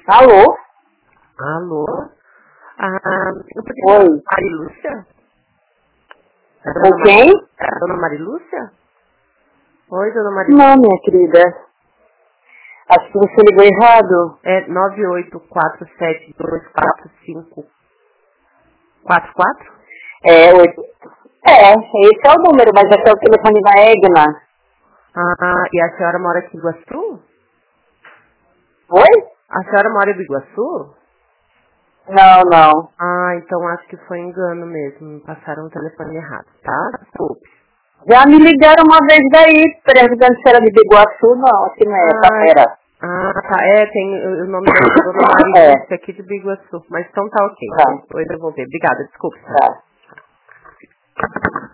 Alô? Alô? Eu podia Oi. falar com a Marilúcia? Com quem? Dona Marilúcia? Oi, Dona Marilúcia. Não, minha querida. Acho que você ligou errado. É 9847244544? É, esse é o número, mas esse é o telefone da Egna. E a senhora mora aqui em Iguaçu? Oi? A senhora mora em Iguaçu? Não. Então acho que foi engano mesmo. Me passaram o telefone errado, tá? Desculpe. Já me ligaram uma vez daí, perguntando se era de Biguaçu. Não, aqui não é, Tapera. Tá. Tem o nome da Dona Marilúcia aqui de Biguaçu. Mas então tá ok. Tá. Vou devolver. Obrigada, desculpe. Tá.